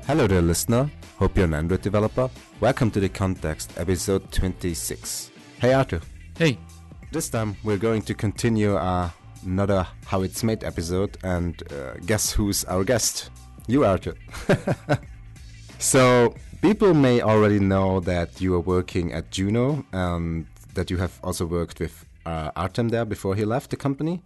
Hello there, listener. Hope you're an Android developer. Welcome to The Context, episode 26. Hey, Arthur. Hey. This time we're going to continue another How It's Made episode, and guess who's our guest? You, Arthur. So, people may already know that you are working at Juno and that you have also worked with Artem there before he left the company.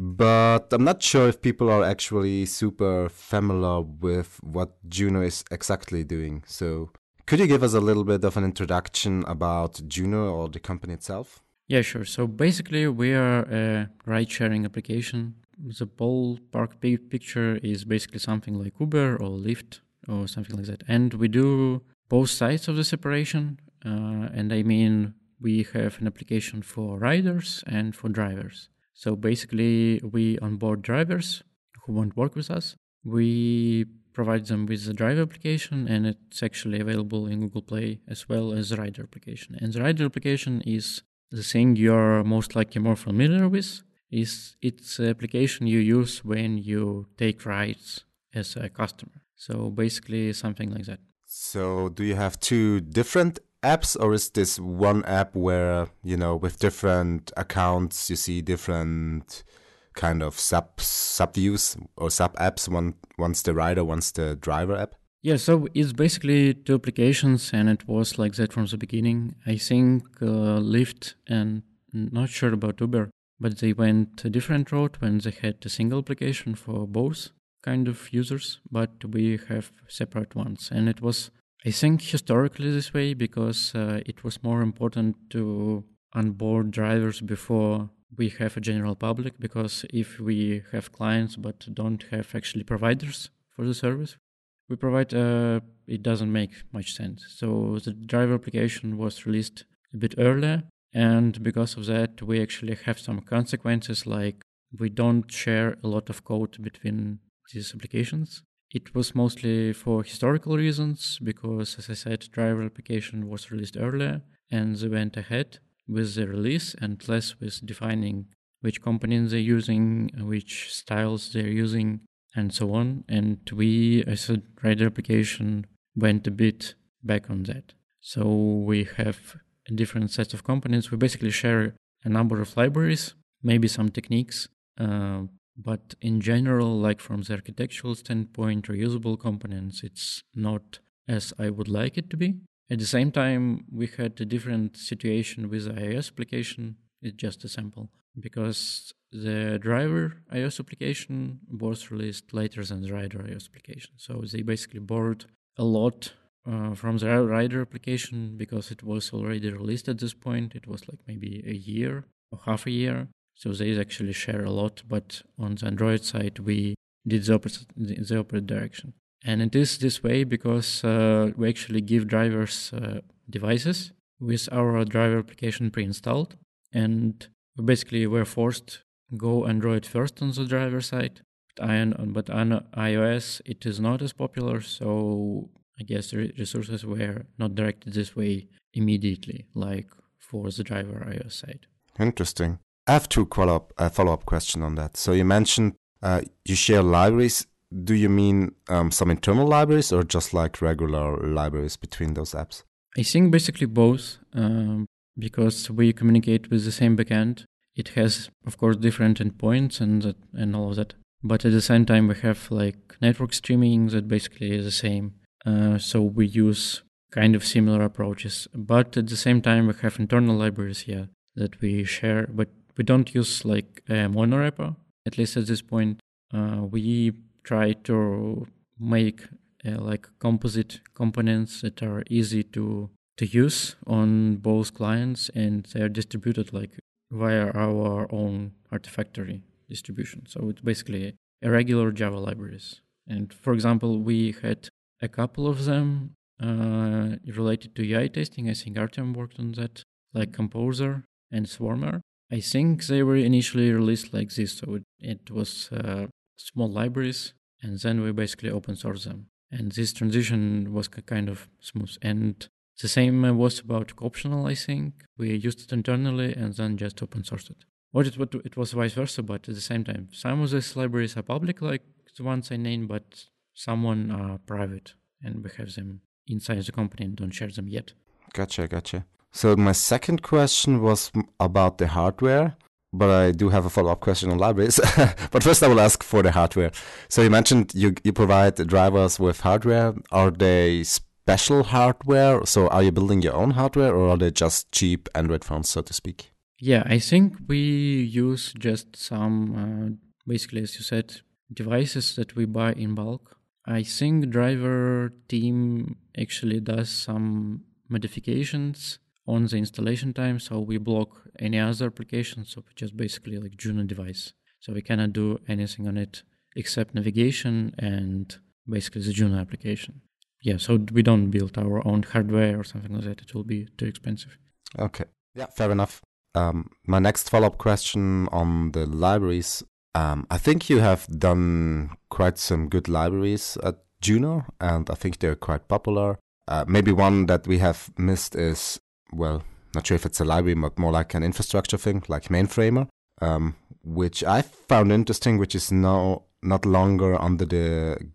But I'm not sure if people are actually super familiar with what Juno is exactly doing. So could you give us a little bit of an introduction about Juno or the company itself? Yeah, sure. So basically we are a ride-sharing application. The ballpark picture is basically something like Uber or Lyft or something like that. And we do both sides of the separation. And I mean, we have an application for riders and for drivers. So basically, we onboard drivers who won't work with us. We provide them with the driver application, and it's actually available in Google Play as well as the rider application. And the rider application is the thing you're most likely more familiar with. It's the application you use when you take rides as a customer. So basically, something like that. So do you have two different apps, or is this one app where, with different accounts, you see different kind of sub-views or sub-apps, one's the rider, one's the driver app? Yeah, so it's basically two applications, and it was like that from the beginning. I think Lyft, and not sure about Uber, but they went a different route when they had a single application for both kind of users, but we have separate ones. And it was, I think, historically this way because it was more important to onboard drivers before we have a general public, because if we have clients but don't have actually providers for the service we provide, it doesn't make much sense. So the driver application was released a bit earlier, and because of that we actually have some consequences, like we don't share a lot of code between these applications. It was mostly for historical reasons because, as I said, driver application was released earlier and they went ahead with the release and less with defining which components they're using, which styles they're using, and so on. And we, as a rider application, went a bit back on that. So we have a different set of components. We basically share a number of libraries, maybe some techniques, but in general, like from the architectural standpoint, reusable components, it's not as I would like it to be. At the same time, we had a different situation with the iOS application. It's just a sample because the driver iOS application was released later than the rider iOS application. So they basically borrowed a lot from the rider application because it was already released at this point. It was like maybe a year or half a year. So they actually share a lot, but on the Android side, we did the opposite direction. And it is this way because we actually give drivers devices with our driver application pre-installed. And we basically were forced to go Android first on the driver side. But on iOS, it is not as popular. So I guess the resources were not directed this way immediately, like for the driver iOS side. Interesting. I have two follow-up questions on that. So you mentioned you share libraries. Do you mean some internal libraries or just like regular libraries between those apps? I think basically both, because we communicate with the same backend. It has, of course, different endpoints and all of that. But at the same time, we have like network streaming that basically is the same. So we use kind of similar approaches. But at the same time, we have internal libraries here that we share, but we don't use like a mono repo, at least at this point. We try to make like composite components that are easy to use on both clients, and they're distributed like via our own Artifactory distribution. So it's basically a regular Java libraries. And for example, we had a couple of them related to UI testing. I think Artem worked on that, like Composer and Swarmer. I think they were initially released like this, so it was small libraries, and then we basically open source them. And this transition was kind of smooth. And the same was about optional, I think. We used it internally and then just open sourced it. Or it was vice versa, but at the same time. Some of these libraries are public, like the ones I named, but some are private. and we have them inside the company and don't share them yet. Gotcha. So my second question was about the hardware, but I do have a follow-up question on libraries. But first I will ask for the hardware. So you mentioned you provide the drivers with hardware. Are they special hardware? So are you building your own hardware, or are they just cheap Android phones, so to speak? Yeah, I think we use just some, basically, as you said, devices that we buy in bulk. I think driver team actually does some modifications on the installation time, so we block any other applications, so just basically like Juno device. So we cannot do anything on it except navigation and basically the Juno application. Yeah, so we don't build our own hardware or something like that. It will be too expensive. Okay. Yeah, fair enough. My next follow-up question on the libraries. I think you have done quite some good libraries at Juno, and I think they're quite popular. Maybe one that we have missed is, well, not sure if it's a library, but more like an infrastructure thing, like Mainframer, which I found interesting, which is now not longer under the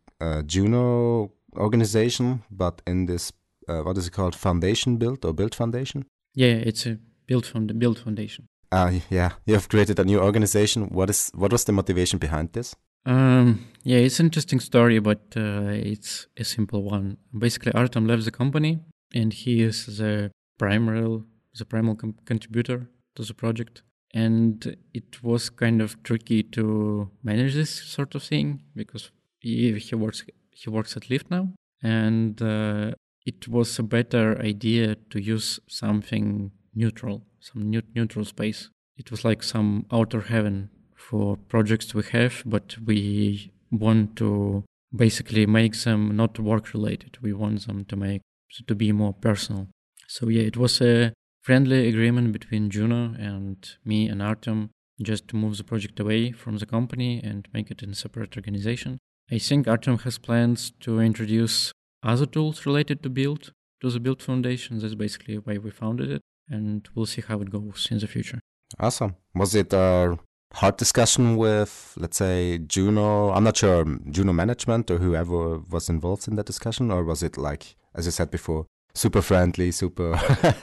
Juno organization, but in this, what is it called, Foundation Build or Build Foundation? Yeah, it's a build foundation. Yeah, you have created a new organization. What was the motivation behind this? Yeah, it's an interesting story, but it's a simple one. Basically, Artem left the company, and he is the primal contributor to the project. And it was kind of tricky to manage this sort of thing because he works at Lyft now, and it was a better idea to use something neutral, some neutral space. It was like some outer heaven for projects we have, but we want to basically make them not work related. We want them to be more personal. So yeah, it was a friendly agreement between Juno and me and Artem just to move the project away from the company and make it in a separate organization. I think Artem has plans to introduce other tools related to the Build Foundation. That's basically why we founded it, and we'll see how it goes in the future. Awesome. Was it a hard discussion with, let's say, Juno? I'm not sure, Juno management or whoever was involved in that discussion, or was it like, as you said before, super friendly, super,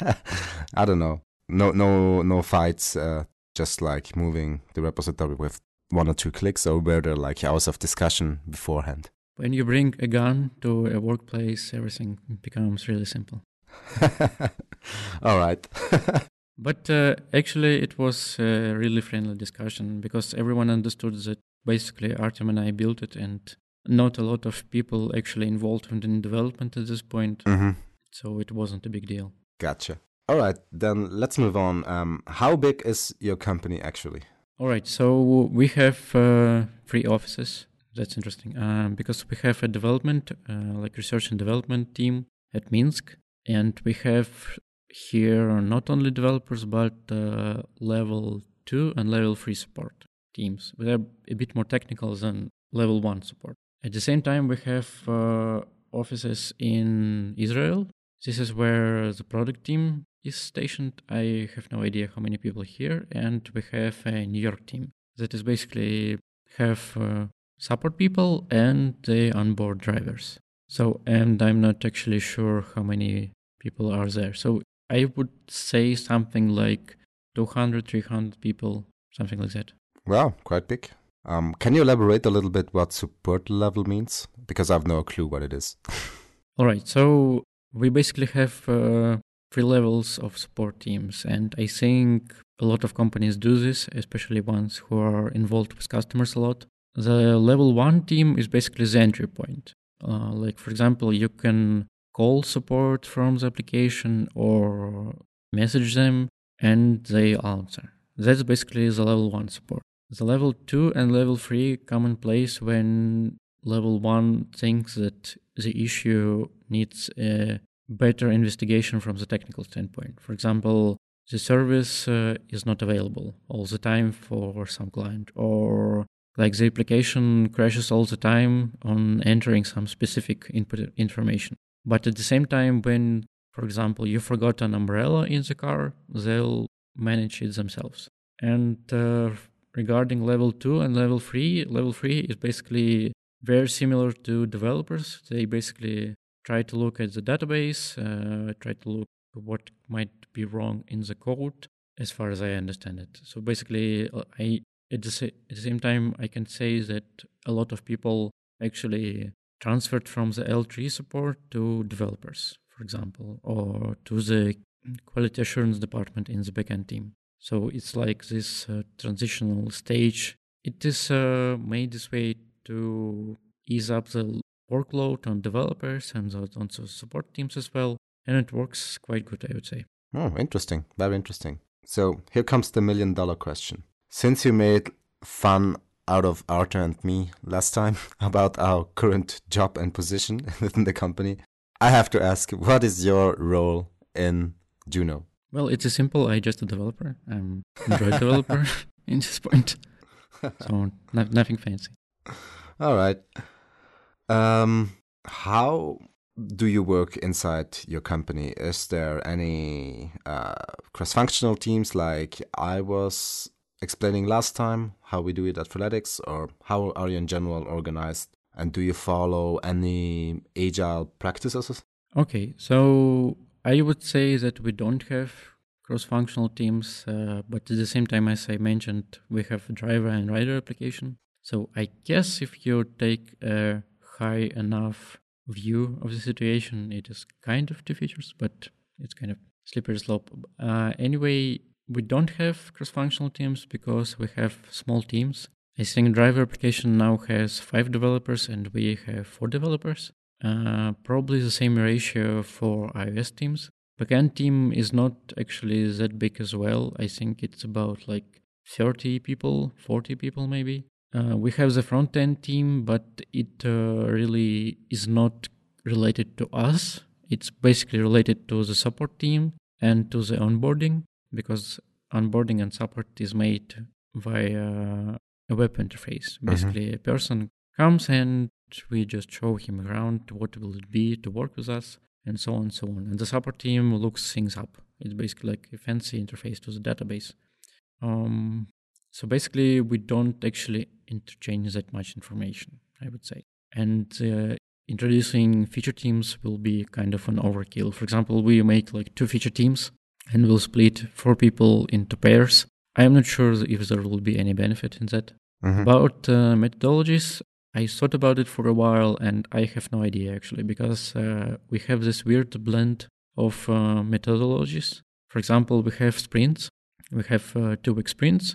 I don't know, no fights, just like moving the repository with 1 or 2 clicks, or were there like hours of discussion beforehand? When you bring a gun to a workplace, everything becomes really simple. All right. But actually, it was a really friendly discussion because everyone understood that basically Artem and I built it, and not a lot of people actually involved in development at this point. Mm-hmm. So it wasn't a big deal. Gotcha. All right, then let's move on. How big is your company actually? All right, so we have 3 offices. That's interesting because we have a development, like research and development team at Minsk, and we have here not only developers but level 2 and level 3 support teams. They're a bit more technical than level 1 support. At the same time, we have offices in Israel. This is where the product team is stationed. I have no idea how many people here. And we have a New York team that is basically have support people and they onboard drivers. So, and I'm not actually sure how many people are there. So I would say something like 200, 300 people, something like that. Wow, quite big. Can you elaborate a little bit what support level means? Because I have no clue what it is. All right, so we basically have 3 levels of support teams, and I think a lot of companies do this, especially ones who are involved with customers a lot. The level 1 team is basically the entry point. Like, for example, you can call support from the application or message them and they answer. That's basically the level 1 support. The level 2 and level 3 come in place when level 1 thinks that the issue needs a better investigation from the technical standpoint. For example, the service is not available all the time for some client, or like the application crashes all the time on entering some specific input information. But at the same time, when, for example, you forgot an umbrella in the car, they'll manage it themselves. And regarding level 2 and level 3 is basically very similar to developers. They basically try to look at the database, try to look what might be wrong in the code, as far as I understand it. So basically, at the same time, I can say that a lot of people actually transferred from the L3 support to developers, for example, or to the quality assurance department in the backend team. So it's like this transitional stage. It is made this way to ease up the workload on developers and on the support teams as well. And it works quite good, I would say. Oh, interesting. Very interesting. So here comes the $1 million question. Since you made fun out of Artur and me last time about our current job and position within the company, I have to ask, what is your role in Juno? Well, it's simple. I'm just a developer. I'm an Android developer in this point. So nothing fancy. All right. How do you work inside your company? Is there any cross-functional teams like I was explaining last time, how we do it at Freeletics, or how are you in general organized? And do you follow any agile practices? Okay, so I would say that we don't have cross-functional teams, but at the same time, as I mentioned, we have a driver and rider application. So I guess if you take a high enough view of the situation, it is kind of two features, but it's kind of slippery slope. Anyway, we don't have cross-functional teams because we have small teams. I think driver application now has 5 developers and we have 4 developers. Probably the same ratio for iOS teams. Backend team is not actually that big as well. I think it's about like 30 people, 40 people maybe. We have the front-end team, but it really is not related to us. It's basically related to the support team and to the onboarding, because onboarding and support is made via a web interface. Basically, a person comes and we just show him around what will it be to work with us, and so on and so on. And the support team looks things up. It's basically like a fancy interface to the database. So basically, we don't actually interchange that much information, I would say. And introducing feature teams will be kind of an overkill. For example, we make like 2 feature teams and we'll split 4 people into pairs. I am not sure if there will be any benefit in that. About methodologies, I thought about it for a while and I have no idea actually, because we have this weird blend of methodologies. For example, we have sprints. We have 2-week sprints.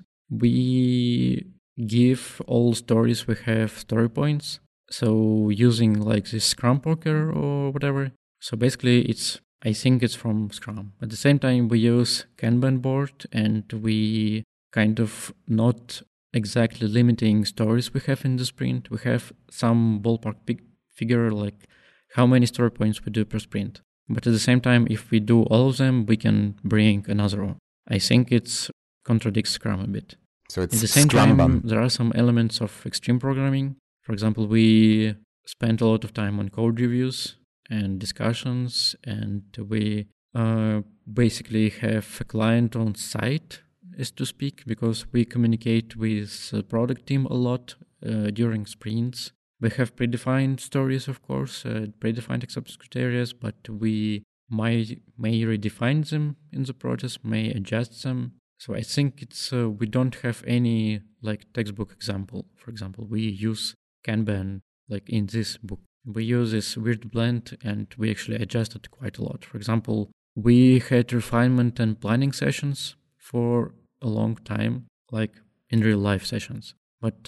We give all stories, we have story points. So using like this Scrum Poker or whatever. So basically I think it's from Scrum. At the same time, we use Kanban board and we kind of not exactly limiting stories we have in the sprint. We have some ballpark figure like how many story points we do per sprint. But at the same time, if we do all of them, we can bring another one. I think it contradicts Scrum a bit. So it's at the same Scrumban. time, there are some elements of extreme programming. For example, we spent a lot of time on code reviews and discussions, and we basically have a client on site, as to speak, because we communicate with the product team a lot during sprints. We have predefined stories, of course, predefined acceptance criteria, but we may redefine them in the process, may adjust them. So I think it's we don't have any like textbook example. For example, we use Kanban like in this book. We use this weird blend and we actually adjusted quite a lot. For example, we had refinement and planning sessions for a long time, like in real life sessions. But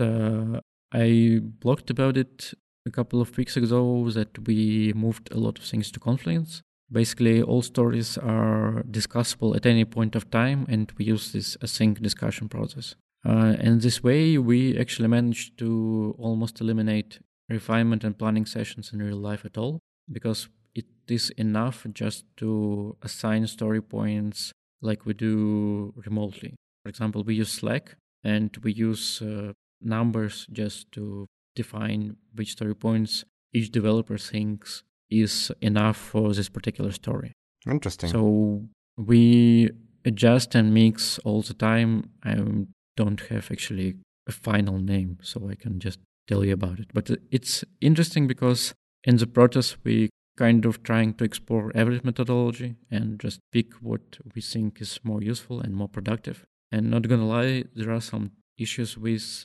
I blogged about it a couple of weeks ago that we moved a lot of things to Confluence. Basically, all stories are discussable at any point of time, and we use this async discussion process. And this way, we actually managed to almost eliminate refinement and planning sessions in real life at all, because it is enough just to assign story points like we do remotely. For example, we use Slack, and we use numbers just to define which story points each developer thinks is enough for this particular story. Interesting. So we adjust and mix all the time. I don't have actually a final name, so I can just tell you about it. But it's interesting because in the process, we kind of trying to explore every methodology and just pick what we think is more useful and more productive. And not gonna lie, there are some issues with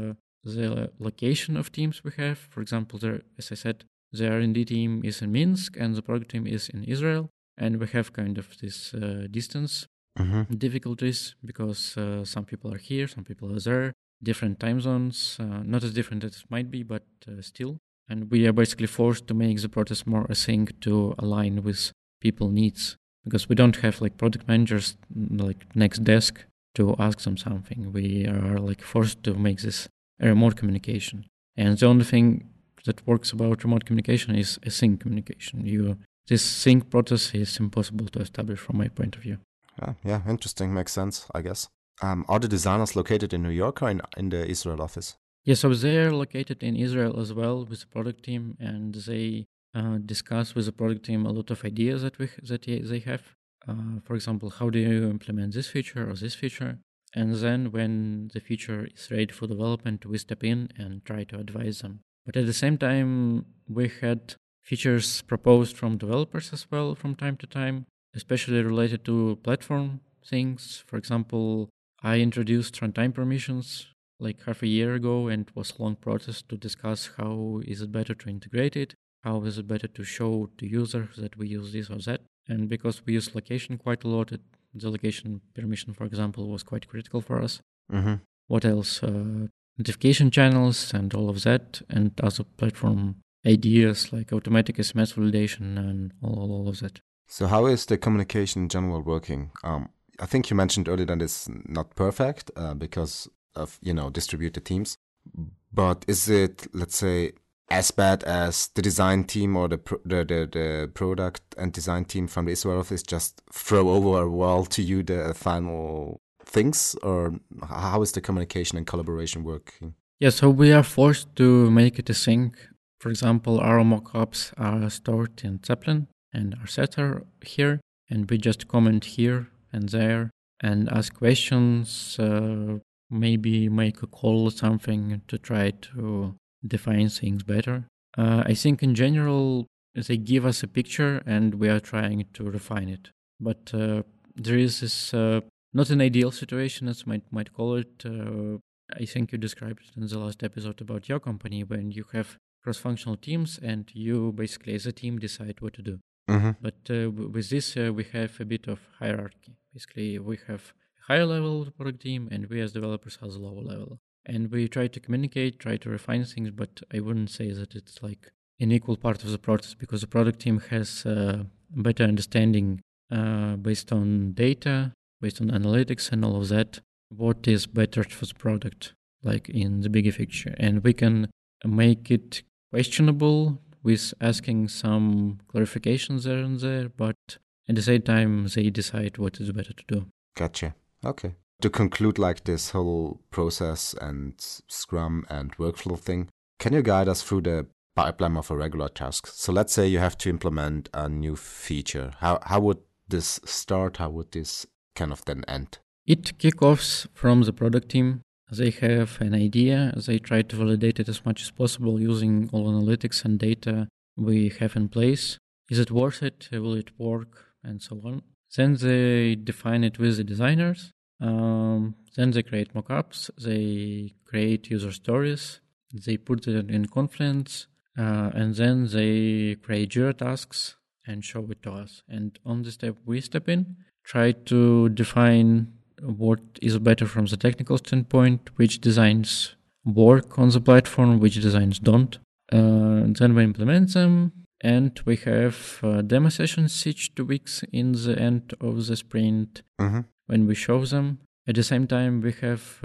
the location of teams we have. For example, there, as I said, the R&D team is in Minsk and the product team is in Israel. And we have kind of this distance difficulties because some people are here, some people are there, different time zones, not as different as it might be, but still. And we are basically forced to make the process more async to align with people needs, because we don't have like product managers like next desk to ask them something. We are like forced to make this a remote communication. And the only thing that works about remote communication is async communication. This sync process is impossible to establish from my point of view. Yeah, interesting. Makes sense, I guess. Are the designers located in New York or in the Israel office? Yeah, so they're located in Israel as well with the product team, and they discuss with the product team a lot of ideas that they have. For example, how do you implement this feature or this feature? And then when the feature is ready for development, we step in and try to advise them. But at the same time, we had features proposed from developers as well from time to time, especially related to platform things. For example, I introduced runtime permissions like half a year ago, and it was a long process to discuss how is it better to integrate it, how is it better to show to users that we use this or that. And because we use location quite a lot, the location permission, for example, was quite critical for us. Mm-hmm. What else? Notification channels and all of that, and other platform ideas like automatic SMS validation and all of that. So how is the communication in general working? I think you mentioned earlier that it's not perfect because of distributed teams, but is it, let's say, as bad as the design team or the product and design team from the Israel office just throw over a wall to you the final things, or how is the communication and collaboration working? Yeah, so we are forced to make it async. For example, our mockups are stored in Zeppelin and are set here, and we just comment here and there and ask questions, maybe make a call or something to try to define things better. I think in general, they give us a picture and we are trying to refine it. But there is this, not an ideal situation, as might call it. I think you described it in the last episode about your company, when you have cross-functional teams and you basically as a team decide what to do. Mm-hmm. But with this, we have a bit of hierarchy. Basically, we have a higher level of the product team and we as developers have a lower level. And we try to communicate, try to refine things, but I wouldn't say that it's like an equal part of the process, because the product team has a better understanding based on data, based on analytics and all of that, what is better for the product, like in the bigger picture. And we can make it questionable with asking some clarifications there and there, but at the same time, they decide what is better to do. Gotcha. Okay. To conclude like this whole process and Scrum and workflow thing, can you guide us through the pipeline of a regular task? So let's say you have to implement a new feature. How would this start? How would this kind of then end? It kickoffs from the product team. They have an idea. They try to validate it as much as possible using all analytics and data we have in place. Is it worth it? Will it work? And so on. Then they define it with the designers. Then they create mockups. They create user stories. They put it in Confluence. And then they create Jira tasks and show it to us. And on this step, we step in, try to define what is better from the technical standpoint, which designs work on the platform, which designs don't. Then we implement them, and we have demo sessions each 2 weeks in the end of the sprint when we show them. At the same time, we have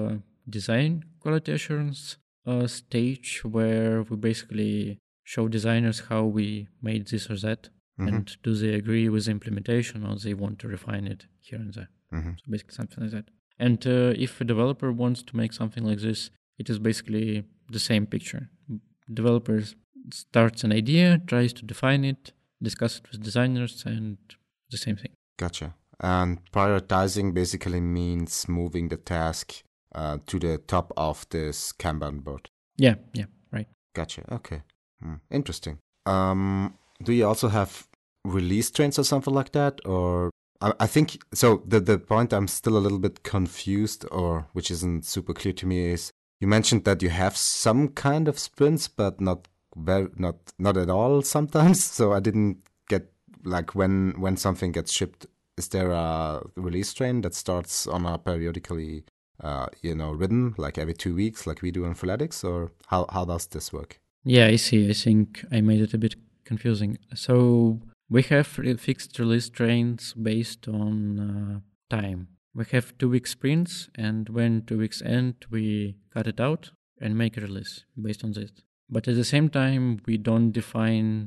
design quality assurance stage where we basically show designers how we made this or that, and do they agree with the implementation or they want to refine it here and there. So basically something like that. And if a developer wants to make something like this, it is basically the same picture. Developers starts an idea, tries to define it, discuss it with designers, and the same thing. Gotcha. And prioritizing basically means moving the task to the top of this Kanban board. Yeah, right. Gotcha. Okay. Interesting. Do you also have release trains or something like that? Or I think so. The point I'm still a little bit confused, or which isn't super clear to me, is you mentioned that you have some kind of sprints, but not not at all sometimes. So I didn't get like when something gets shipped. Is there a release train that starts on a periodically, rhythm, like every 2 weeks, like we do in Freeletics, or how does this work? Yeah, I see. I think I made it a bit confusing. So we have fixed release trains based on time. We have 2 week sprints, and when 2 weeks end, we cut it out and make a release based on this. But at the same time, we don't define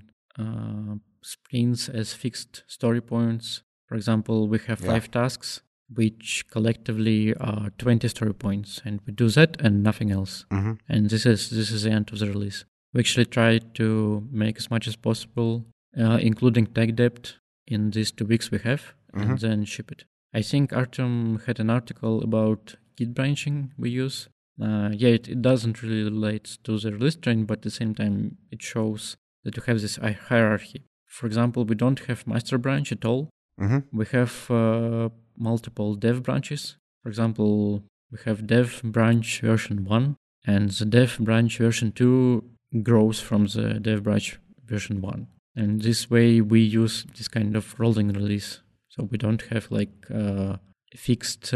sprints as fixed story points. For example, we have 5 tasks, which collectively are 20 story points, and we do that and nothing else. Mm-hmm. And this is the end of the release. We actually try to make as much as possible, including tech debt in these 2 weeks we have, and then ship it. I think Artem had an article about Git branching we use. It doesn't really relate to the release train, but at the same time, it shows that you have this hierarchy. For example, we don't have master branch at all. We have multiple dev branches. For example, we have dev branch version 1, and the dev branch version 2 grows from the dev branch version 1. And this way we use this kind of rolling release. So we don't have like fixed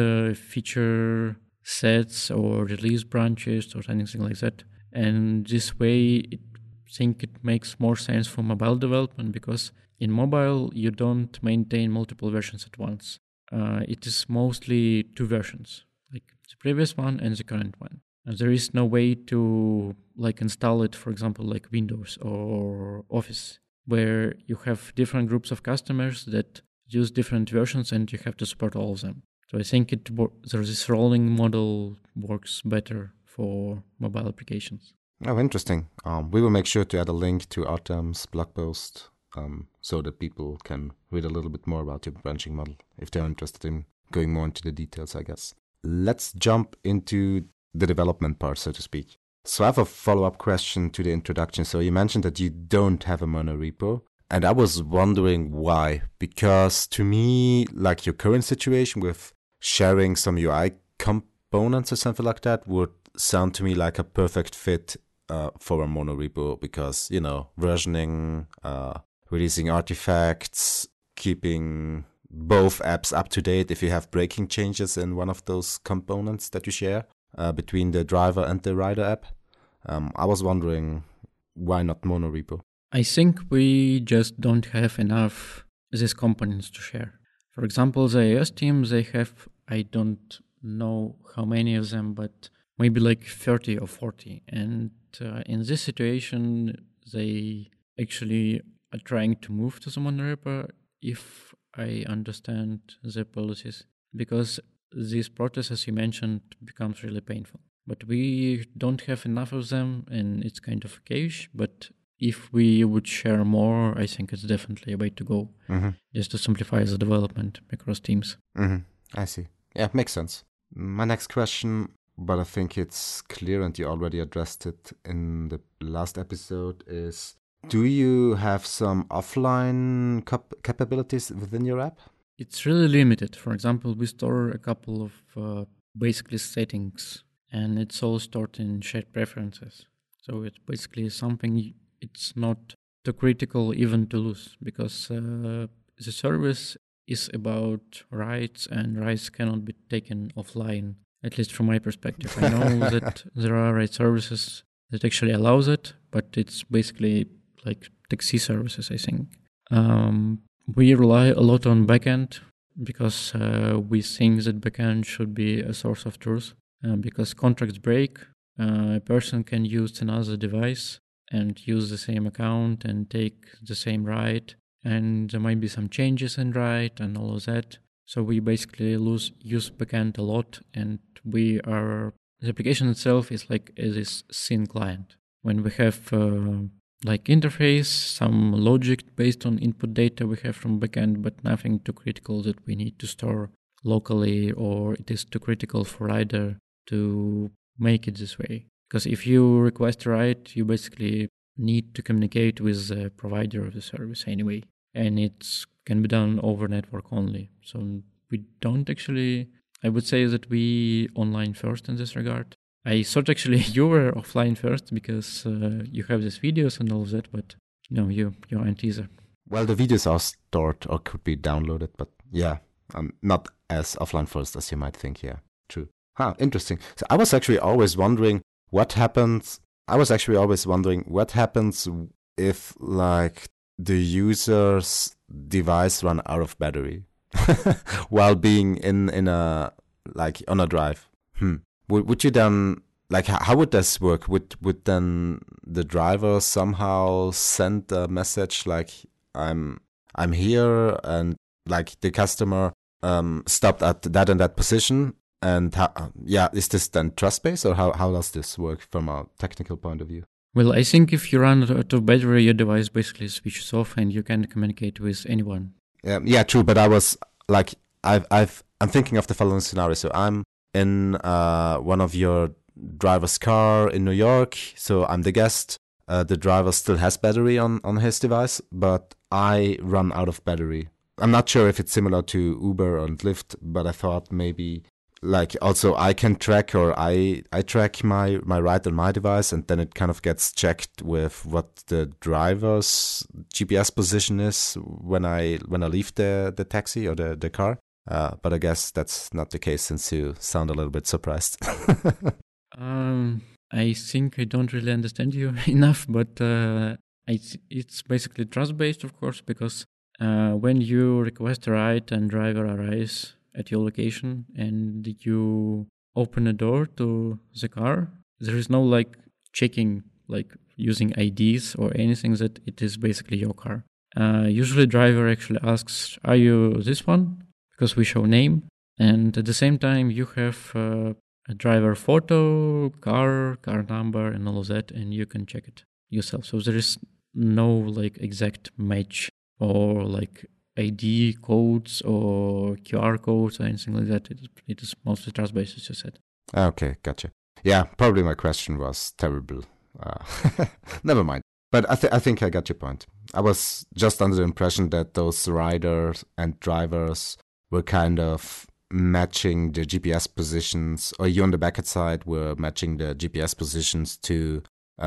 feature sets or release branches or anything like that. And this way I think it makes more sense for mobile development, because in mobile you don't maintain multiple versions at once. It is mostly 2 versions, like the previous one and the current one. There is no way to like install it, for example, like Windows or Office, where you have different groups of customers that use different versions and you have to support all of them. So I think this rolling model works better for mobile applications. Oh, interesting. We will make sure to add a link to Artem's blog post so that people can read a little bit more about your branching model if they're interested in going more into the details, I guess. Let's jump into the development part, so to speak. So I have a follow-up question to the introduction. So you mentioned that you don't have a monorepo, and I was wondering why. Because to me, like your current situation with sharing some UI components or something like that would sound to me like a perfect fit for a monorepo, because, versioning, releasing artifacts, keeping both apps up to date if you have breaking changes in one of those components that you share between the driver and the rider app. I was wondering, why not monorepo? I think we just don't have enough these components to share. For example, the iOS team, they have, I don't know how many of them, but maybe like 30 or 40. And in this situation, they actually are trying to move to the monorepo, if I understand the policies, because this process, as you mentioned, becomes really painful. But we don't have enough of them, and it's kind of a cage. But if we would share more, I think it's definitely a way to go, just to simplify the development across teams. I see. Yeah, makes sense. My next question, but I think it's clear and you already addressed it in the last episode, is do you have some offline capabilities within your app? It's really limited. For example, we store a couple of basically settings, and it's all stored in shared preferences. So it's basically something, it's not too critical even to lose, because the service is about rights, and rights cannot be taken offline, at least from my perspective. I know that there are right services that actually allows it, but it's basically like taxi services, I think. We rely a lot on backend, because we think that backend should be a source of truth, because contracts break, a person can use another device and use the same account and take the same right, and there might be some changes in right and all of that. So we basically use backend a lot, and the application itself is like this thin client. When we have like interface, some logic based on input data we have from backend, but nothing too critical that we need to store locally, or it is too critical for rider to make it this way. Because if you request a write, you basically need to communicate with the provider of the service anyway. And it can be done over network only. So we don't actually, I would say that we online first in this regard. I thought actually you were offline first because you have these videos and all of that, but no, you aren't either. Well, the videos are stored or could be downloaded, but yeah, not as offline first as you might think. Yeah, true. Interesting. So I was actually always wondering what happens. What happens if like the user's device run out of battery while being in a like on a drive. Would you then like how would this work? Would then the driver somehow send a message like I'm here and like the customer stopped at that and that position? And is this then trust-based or how does this work from a technical point of view? Well, I think if you run out of battery, your device basically switches off and you can communicate with anyone. Yeah, true. But I was like, I'm thinking of the following scenario. So I'm in one of your driver's car in New York. So I'm the guest. The driver still has battery on his device, but I run out of battery. I'm not sure if it's similar to Uber and Lyft, but I thought maybe like also I can track or I track my ride on my device and then it kind of gets checked with what the driver's GPS position is when I leave the taxi or the car. But I guess that's not the case since you sound a little bit surprised. I think I don't really understand you enough, but it's basically trust-based, of course, because when you request a ride and driver arrives at your location and you open a door to the car, there is no like checking, like using IDs or anything, that it is basically your car. Usually driver actually asks, are you this one? Because we show name. And at the same time, you have a driver photo, car number and all of that, and you can check it yourself. So there is no like exact match or like ID codes or QR codes or anything like that. It is mostly trust-based, as you said. Okay, gotcha. Yeah, probably my question was terrible. Never mind. But I think I got your point. I was just under the impression that those riders and drivers were kind of matching the GPS positions, or you on the backend side were matching the GPS positions to,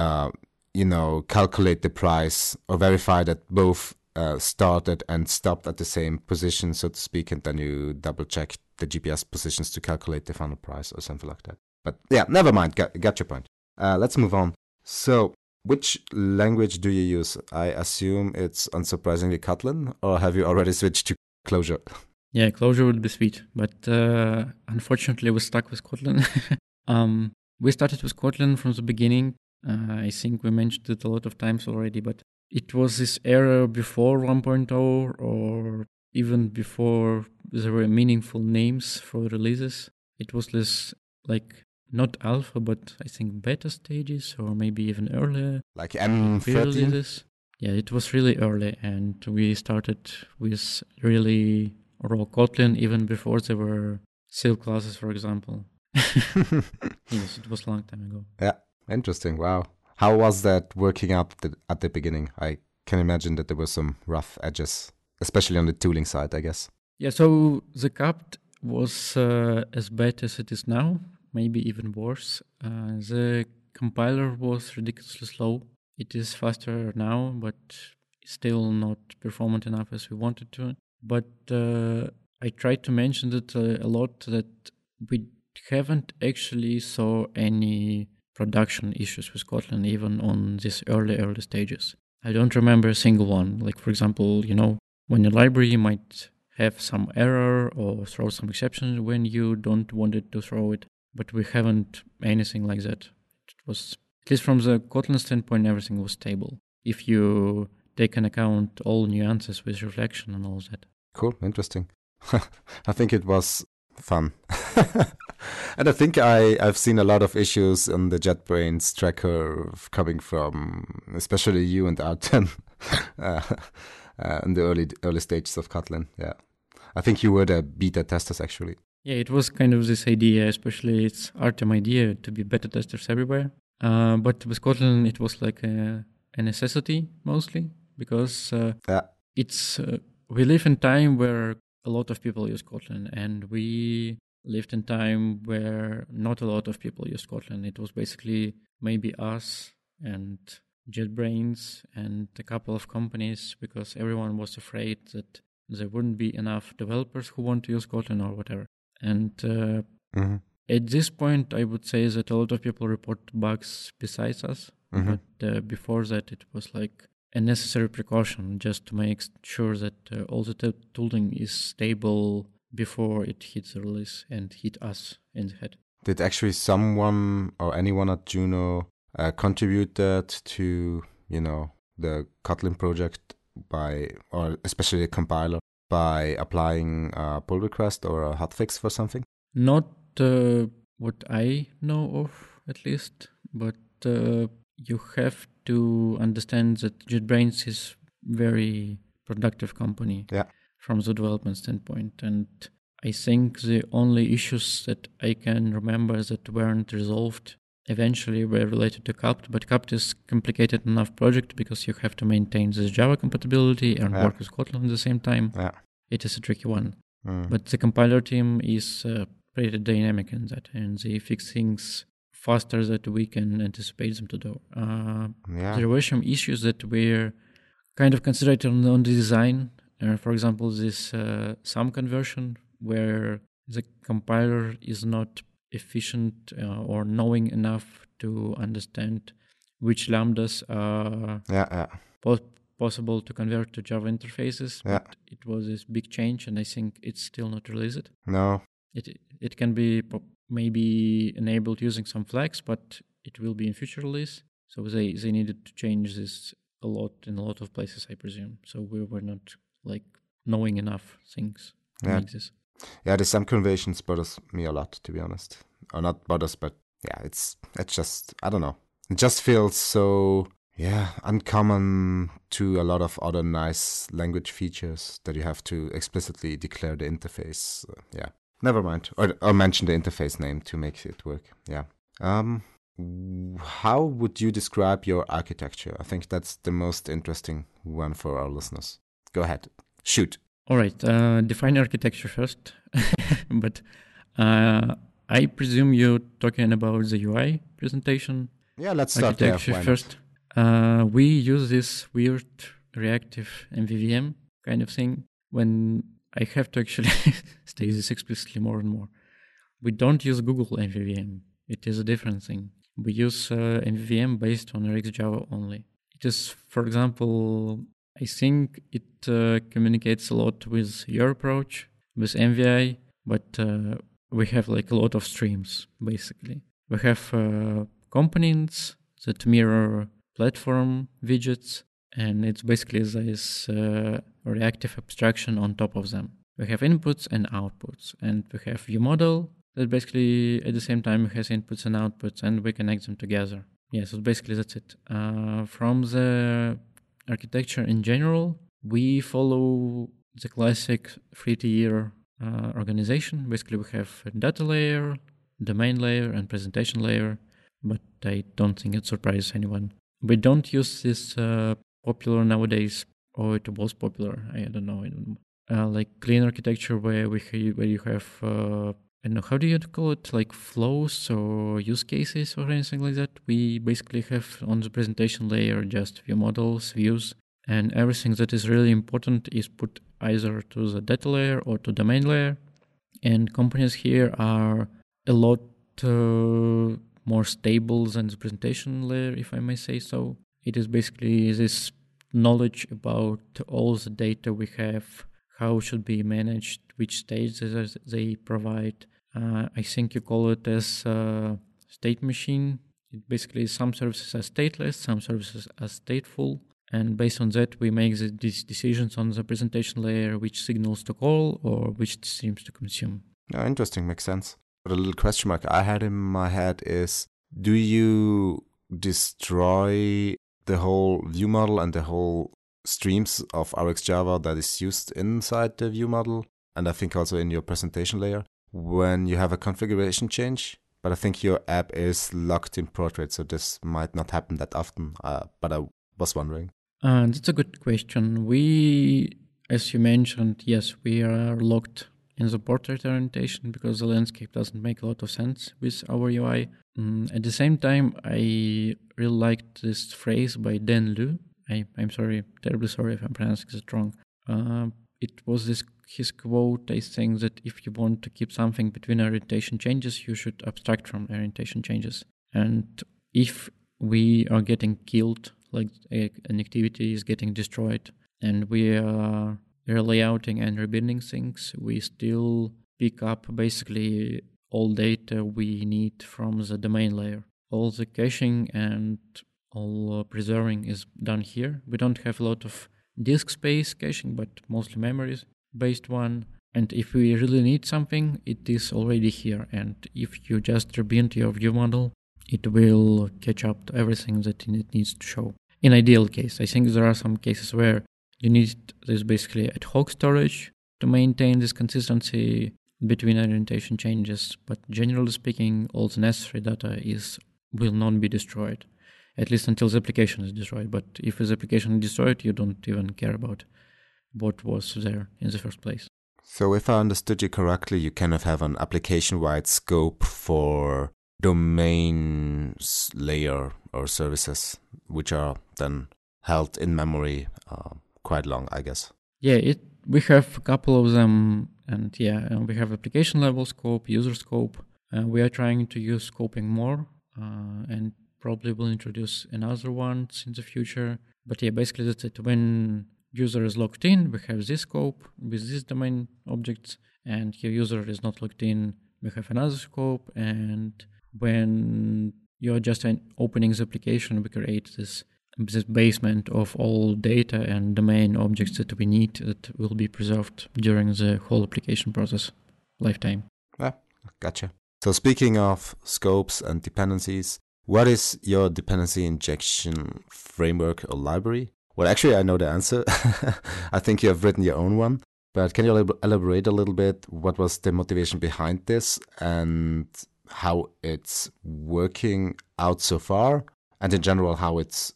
calculate the price or verify that both started and stopped at the same position, so to speak, and then you double check the GPS positions to calculate the final price or something like that. But yeah, never mind. Got your point. Let's move on. So, which language do you use? I assume it's unsurprisingly Kotlin, or have you already switched to Clojure? Yeah, Clojure would be sweet, but unfortunately we're stuck with Kotlin. We started with Kotlin from the beginning. I think we mentioned it a lot of times already, but it was this era before 1.0 or even before there were meaningful names for releases. It was this, like, not alpha, but I think beta stages or maybe even earlier. Like M13? Yeah, it was really early, and we started with really raw Kotlin even before there were Silk classes, for example. Yes, it was a long time ago. Yeah, interesting. Wow. How was that working up at the beginning? I can imagine that there were some rough edges, especially on the tooling side, I guess. Yeah, so the CAPT was as bad as it is now, maybe even worse. The compiler was ridiculously slow. It is faster now, but still not performant enough as we wanted to. But I tried to mention it a lot that we haven't actually saw any production issues with Kotlin, even on these early stages. I don't remember a single one. Like, for example, when a library might have some error or throw some exception when you don't want it to throw it, but we haven't anything like that. It was, at least from the Kotlin standpoint, everything was stable. If you take into account all nuances with reflection and all that. Cool, interesting. I think it was fun. And I think I've seen a lot of issues on the JetBrains tracker coming from especially you and Artem in the early stages of Kotlin. Yeah, I think you were the beta testers actually. Yeah, it was kind of this idea, especially it's Artem idea to be beta testers everywhere. But with Kotlin, it was like a a necessity mostly because Yeah. it's we live in time where a lot of people use Kotlin, and we lived in time where not a lot of people use Kotlin. It was basically maybe us and JetBrains and a couple of companies, because everyone was afraid that there wouldn't be enough developers who want to use Kotlin or whatever. And at this point, I would say that a lot of people report bugs besides us. But before that, it was like a necessary precaution just to make sure that all the tooling is stable before it hits the release and hit us in the head. Did actually someone or anyone at Juno contribute that to, the Kotlin project or especially the compiler, by applying a pull request or a hotfix for something? Not what I know of, at least, but you have to understand that JetBrains is very productive company from the development standpoint. And I think the only issues that I can remember that weren't resolved eventually were related to CUPT, but CUPT is complicated enough project because you have to maintain this Java compatibility and work with Kotlin at the same time. Yeah. It is a tricky one. But the compiler team is pretty dynamic in that, and they fix things faster that we can anticipate them to do. There were some issues that were kind of considered on the design. For example, this sum conversion, where the compiler is not efficient or knowing enough to understand which lambdas are possible to convert to Java interfaces. But it was this big change, and I think it's still not released. No. It can be maybe enabled using some flags, but it will be in future release. So they needed to change this a lot in a lot of places, I presume. So we were not like knowing enough things to make this. Yeah, the sum conversions bothers me a lot, to be honest. Or not bothers, but it's just, I don't know. It just feels so, uncommon to a lot of other nice language features that you have to explicitly declare the interface. Never mind. Or mention the interface name to make it work. Yeah. How would you describe your architecture? I think that's the most interesting one for our listeners. Go ahead. Shoot. All right. Define architecture first. But I presume you're talking about the UI presentation. Yeah, let's start there. First. We use this weird reactive MVVM kind of thing when I have to actually state this explicitly more and more. We don't use Google MVVM. It is a different thing. We use MVVM based on RxJava only. It is, for example, I think it communicates a lot with your approach, with MVI, but we have like a lot of streams, basically. We have components that mirror platform widgets, and it's basically this reactive abstraction on top of them. We have inputs and outputs, and we have ViewModel that basically at the same time has inputs and outputs, and we connect them together. Yeah, so basically that's it. From the architecture in general, we follow the classic 3-tier organization. Basically, we have a data layer, domain layer, and presentation layer, but I don't think it surprises anyone. We don't use this popular nowadays, or it was popular, I don't know, like clean architecture where you have, I don't know, how do you call it, like flows or use cases or anything like that. We basically have on the presentation layer just view models, views, and everything that is really important is put either to the data layer or to domain layer. And components here are a lot more stable than the presentation layer, if I may say so. It is basically this knowledge about all the data we have, how it should be managed, which states they provide. I think you call it as state machine. It basically some services are stateless, some services are stateful. And based on that, we make these decisions on the presentation layer, which signals to call or which streams to consume. Yeah, interesting, makes sense. But a little question mark I had in my head is, do you destroy the whole view model and the whole streams of RxJava that is used inside the view model, and I think also in your presentation layer, when you have a configuration change? But I think your app is locked in Portrait, so this might not happen that often. But was wondering. That's a good question. We, as you mentioned, yes, we are locked in the portrait orientation because the landscape doesn't make a lot of sense with our UI. At the same time, I really liked this phrase by Dan Liu. I'm sorry, terribly sorry if I'm pronouncing it wrong. It was his quote, I think, that if you want to keep something between orientation changes, you should abstract from orientation changes. And if we are getting killed, like an activity is getting destroyed, and we are layouting and rebuilding things, we still pick up basically all data we need from the domain layer. All the caching and all preserving is done here. We don't have a lot of disk space caching, but mostly memories based one. And if we really need something, it is already here. And if you just rebuild your view model, it will catch up to everything that it needs to show. In ideal case, I think there are some cases where you need this basically ad hoc storage to maintain this consistency between orientation changes. But generally speaking, all the necessary data will not be destroyed, at least until the application is destroyed. But if the application is destroyed, you don't even care about what was there in the first place. So if I understood you correctly, you kind of have an application-wide scope for domain layer or services, which are then held in memory quite long, I guess. Yeah, we have a couple of them, and we have application level scope, user scope. We are trying to use scoping more, and probably will introduce another one in the future. But basically that's it. When user is logged in, we have this scope with these domain objects, and your user is not logged in, we have another scope. And when you're just opening the application, we create this basement of all data and domain objects that we need that will be preserved during the whole application process lifetime. Yeah, gotcha. So speaking of scopes and dependencies, what is your dependency injection framework or library? Well, actually, I know the answer. I think you have written your own one. But can you elaborate a little bit? What was the motivation behind this and how it's working out so far? And in general, how is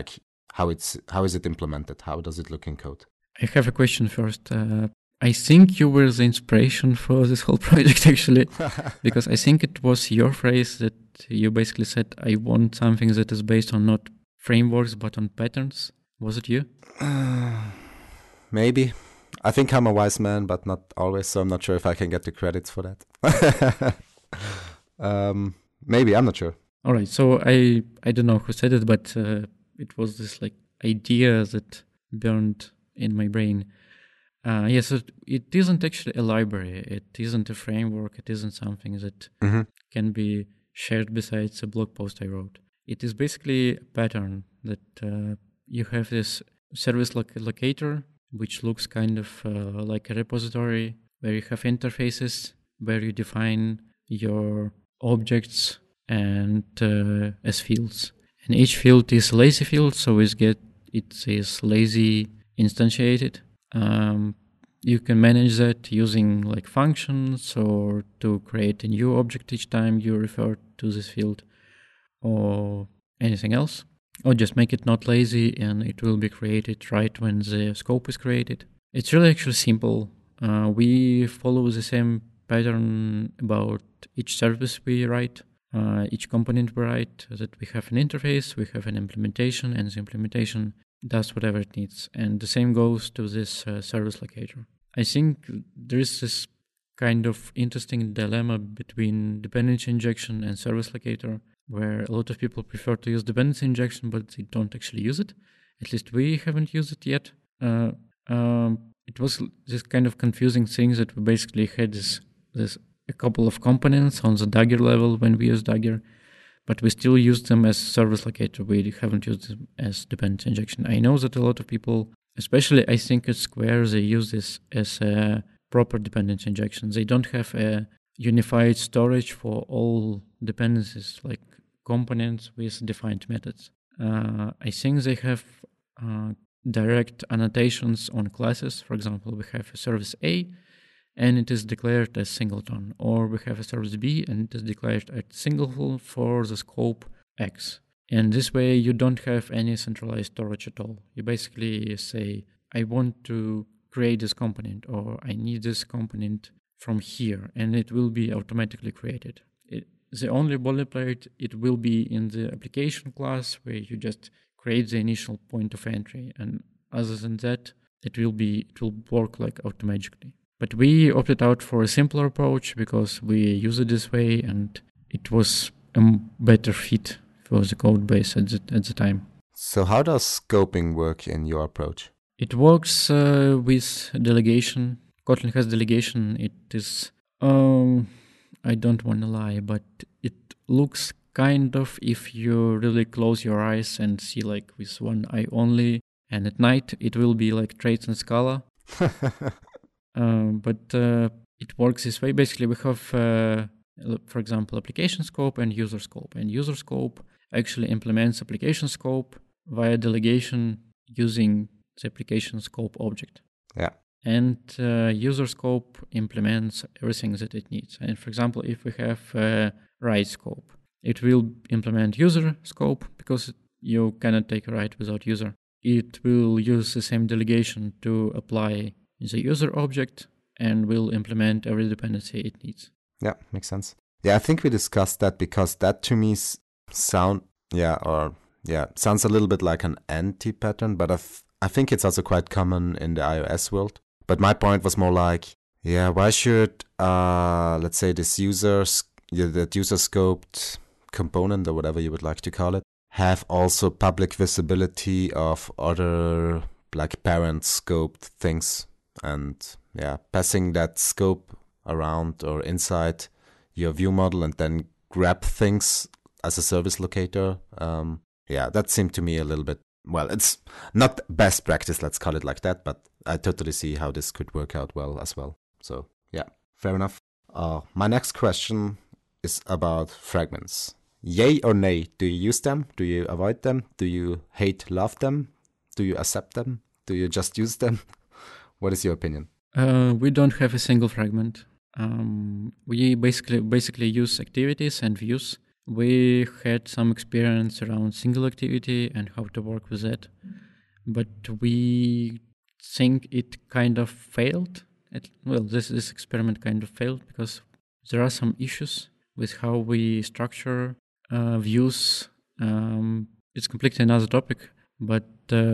it implemented? How does it look in code? I have a question first. I think you were the inspiration for this whole project, actually, because I think it was your phrase that you basically said, I want something that is based on not frameworks, but on patterns. Was it you? Maybe. I think I'm a wise man, but not always, so I'm not sure if I can get the credits for that. Maybe, I'm not sure. All right, so I don't know who said it, but it was this idea that burned in my brain. So it isn't actually a library. It isn't a framework. It isn't something that can be shared besides a blog post I wrote. It is basically a pattern that you have this service locator, which looks kind of like a repository where you have interfaces, where you define your objects and as fields. And each field is a lazy field, so it is lazy instantiated. You can manage that using functions or to create a new object each time you refer to this field or anything else. Or just make it not lazy and it will be created right when the scope is created. It's really actually simple. We follow the same pattern about each service we write, each component we write, that we have an interface, we have an implementation, and the implementation does whatever it needs. And the same goes to this service locator. I think there is this kind of interesting dilemma between dependency injection and service locator, where a lot of people prefer to use dependency injection, but they don't actually use it. At least we haven't used it yet. It was this kind of confusing thing that we basically had this a couple of components on the Dagger level when we use Dagger, but we still use them as service locator. We haven't used them as dependency injection. I know that a lot of people, especially I think at Square, they use this as a proper dependency injection. They don't have a unified storage for all dependencies, like components with defined methods. I think they have direct annotations on classes. For example, we have a service A, and it is declared as singleton, or we have a service B and it is declared as singleton for the scope X. And this way you don't have any centralized storage at all. You basically say, I want to create this component, or I need this component from here, and it will be automatically created. The only boilerplate, it will be in the application class where you just create the initial point of entry. And other than that, it will work like automatically. But we opted out for a simpler approach because we use it this way, and it was a better fit for the code base at the time. So how does scoping work in your approach? It works with delegation. Kotlin has delegation. It is, I don't want to lie, but it looks kind of, if you really close your eyes and see like with one eye only, and at night it will be like traits in Scala. But it works this way. Basically, we have, for example, application scope and user scope. And user scope actually implements application scope via delegation using the application scope object. Yeah. And user scope implements everything that it needs. And for example, if we have a write scope, it will implement user scope because you cannot take a write without user. It will use the same delegation to apply the user object and will implement every dependency it needs. Yeah, makes sense. Yeah, I think we discussed that because that to me sounds a little bit like an anti-pattern, but I think it's also quite common in the iOS world. But my point was more like, why should, let's say, that user-scoped component, or whatever you would like to call it, have also public visibility of other like parent-scoped things, and passing that scope around or inside your view model and then grab things as a service locator. That seemed to me a little bit, well, it's not best practice, let's call it like that, but I totally see how this could work out well as well. So fair enough. My next question is about fragments. Yay or nay? Do you use them? Do you avoid them? Do you love them? Do you accept them? Do you just use them? What is your opinion? We don't have a single fragment. We basically use activities and views. We had some experience around single activity and how to work with that, but we think it kind of failed. This experiment kind of failed because there are some issues with how we structure views. It's completely another topic, but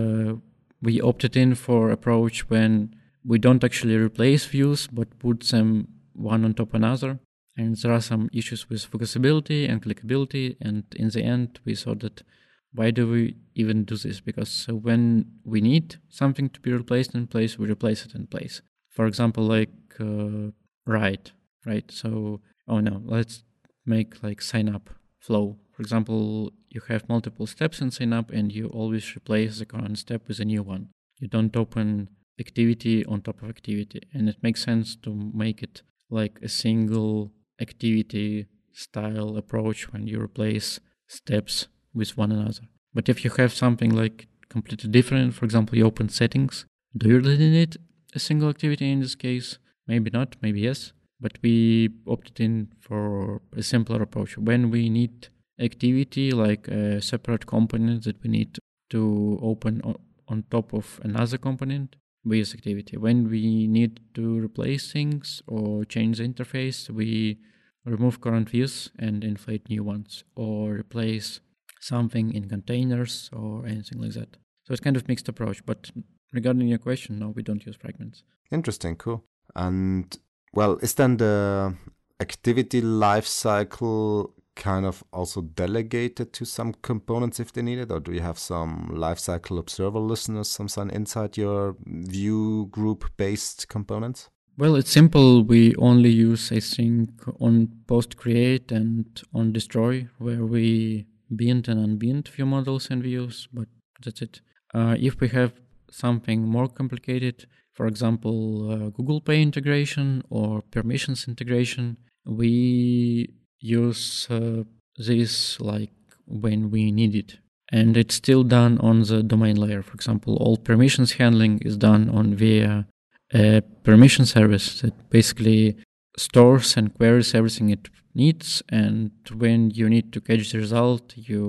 we opted in for approach when we don't actually replace views, but put them one on top of another. And there are some issues with focusability and clickability. And in the end, we thought that why do we even do this? Because when we need something to be replaced in place, we replace it in place. For example, like write, right? So, let's make like sign up flow. For example, you have multiple steps in sign up and you always replace the current step with a new one. You don't open activity on top of activity. And it makes sense to make it like a single activity style approach when you replace steps with one another. But if you have something like completely different, for example, you open settings, do you really need a single activity in this case? Maybe not, maybe yes. But we opted in for a simpler approach. When we need activity, like a separate component that we need to open on top of another component, we use activity. When we need to replace things or change the interface, we remove current views and inflate new ones, or replace something in containers or anything like that. So it's kind of mixed approach. But regarding your question, no, we don't use fragments. Interesting, cool. And well, is then the activity lifecycle kind of also delegated to some components if they need it, or do you have some lifecycle observer listeners, some inside your view group-based components? Well, it's simple. We only use, I think, on post create and on destroy, where we bind and unbind view models and views, but that's it. If we have something more complicated, for example, Google Pay integration or permissions integration, we use this like when we need it. And it's still done on the domain layer. For example, all permissions handling is done via a permission service that basically stores and queries everything it needs. And when you need to catch the result, you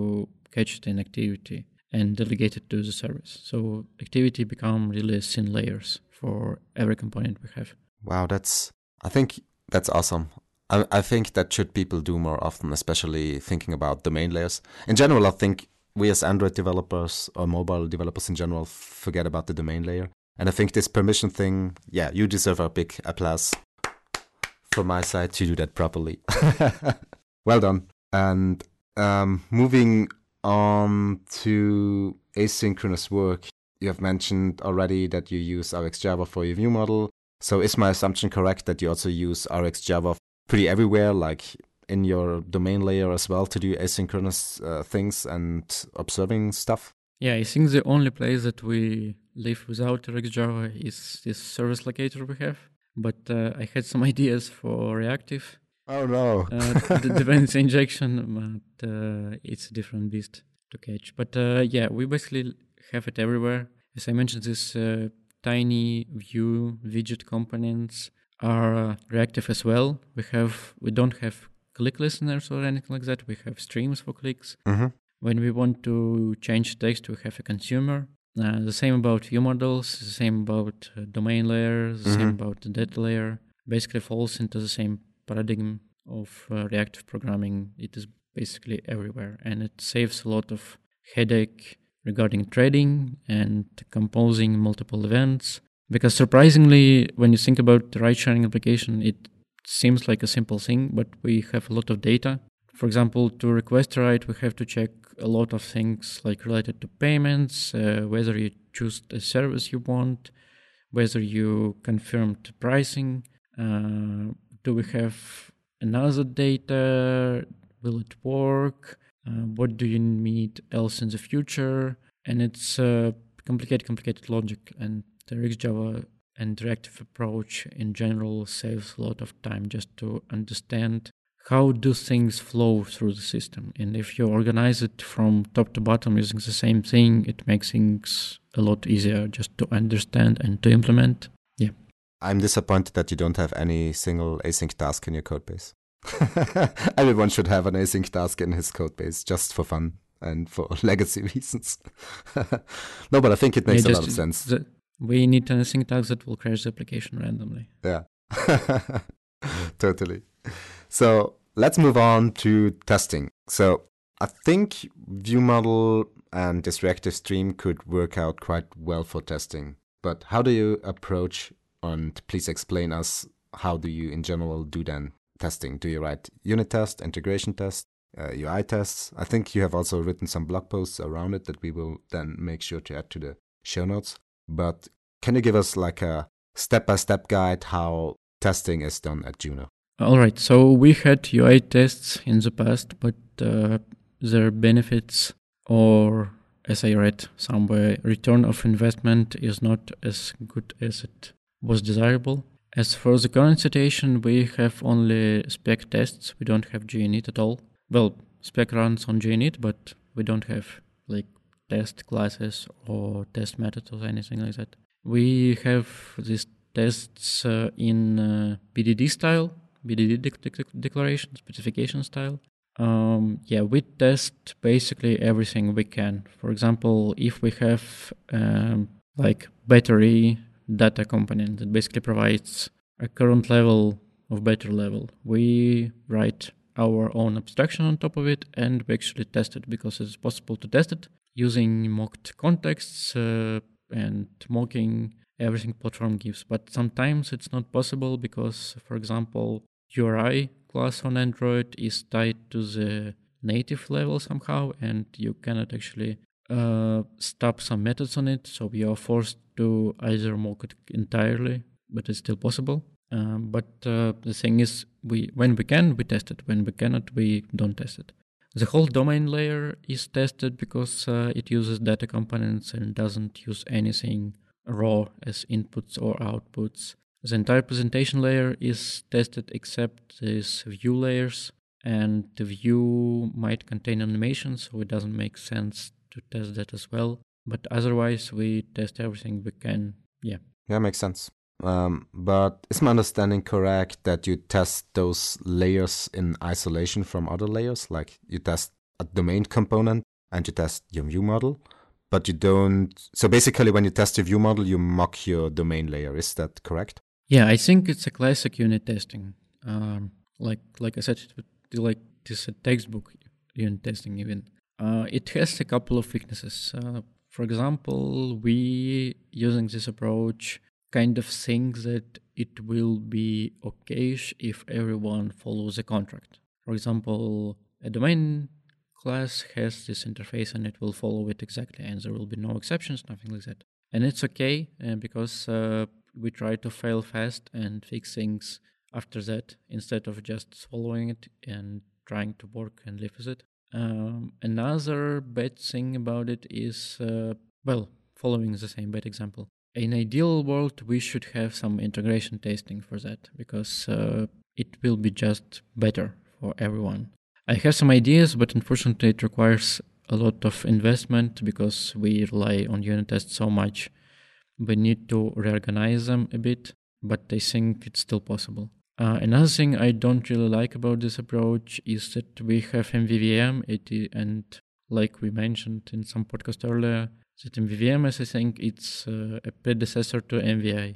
catch an activity and delegate it to the service. So activity become really thin layers for every component we have. Wow, I think that's awesome. I think that should people do more often, especially thinking about domain layers. In general, I think we as Android developers or mobile developers in general forget about the domain layer. And I think this permission thing, yeah, you deserve a big applause from my side to do that properly. Well done. And moving on to asynchronous work, you have mentioned already that you use RxJava for your view model. So is my assumption correct that you also use RxJava pretty everywhere, like in your domain layer as well, to do asynchronous things and observing stuff? Yeah, I think the only place that we live without RxJava is this service locator we have. But I had some ideas for reactive. Oh no. The dependency injection, but it's a different beast to catch. But yeah, we basically have it everywhere. As I mentioned, this tiny view widget components are reactive as well. We don't have click listeners or anything like that. We have streams for clicks. Mm-hmm. When we want to change text, we have a consumer. The same about view models, the same about domain layer, the same about the data layer. Basically falls into the same paradigm of reactive programming. It is basically everywhere, and it saves a lot of headache regarding threading and composing multiple events. Because surprisingly, when you think about the ride-sharing application, it seems like a simple thing, but we have a lot of data. For example, to request a ride, we have to check a lot of things like related to payments, whether you choose the service you want, whether you confirmed pricing, do we have another data, will it work, what do you need else in the future, and it's complicated logic, and the RxJava and reactive approach in general saves a lot of time just to understand how do things flow through the system. And if you organize it from top to bottom using the same thing, it makes things a lot easier just to understand and to implement. Yeah. I'm disappointed that you don't have any single async task in your codebase. Everyone should have an async task in his codebase just for fun and for legacy reasons. No, but I think it makes a lot of sense. We need an async task that will crash the application randomly. Yeah. Totally. So let's move on to testing. So I think ViewModel and this reactive stream could work out quite well for testing. But how do you approach, and please explain us, how do you in general do then testing? Do you write unit test, integration test, UI tests? I think you have also written some blog posts around it that we will then make sure to add to the show notes. But can you give us like a step-by-step guide how testing is done at Juno? All right, so we had UI tests in the past, but their benefits, or as I read somewhere, return of investment is not as good as it was desirable. As for the current situation, we have only spec tests. We don't have JUnit at all. Well, spec runs on JUnit, but we don't have like test classes or test methods or anything like that. We have these tests in BDD style, BDD declaration, specification style. We test basically everything we can. For example, if we have like battery data component that basically provides a current level of battery level, we write our own abstraction on top of it and we actually test it because it's possible to test it using mocked contexts and mocking everything platform gives. But sometimes it's not possible because, for example, URI class on Android is tied to the native level somehow, and you cannot actually stop some methods on it. So we are forced to either mock it entirely, but it's still possible. But the thing is, when we can, we test it. When we cannot, we don't test it. The whole domain layer is tested because it uses data components and doesn't use anything raw as inputs or outputs. The entire presentation layer is tested except these view layers, and the view might contain animations, so it doesn't make sense to test that as well. But otherwise, we test everything we can. Yeah, makes sense. But is my understanding correct that you test those layers in isolation from other layers? Like you test a domain component and you test your view model, but you don't. So basically, when you test your view model, you mock your domain layer. Is that correct? Yeah, I think it's a classic unit testing. Like I said, it would be like this textbook unit testing even. It has a couple of weaknesses. For example, we using this approach kind of think that it will be okay if everyone follows the contract. For example, a domain class has this interface and it will follow it exactly, and there will be no exceptions, nothing like that. And it's okay because we try to fail fast and fix things after that instead of just following it and trying to work and live with it. Another bad thing about it is, following the same bad example. In ideal world, we should have some integration testing for that because it will be just better for everyone. I have some ideas, but unfortunately it requires a lot of investment because we rely on unit tests so much. We need to reorganize them a bit, but I think it's still possible. Another thing I don't really like about this approach is that we have MVVM, and like we mentioned in some podcast earlier, that MVVM, as I think, it's a predecessor to MVI,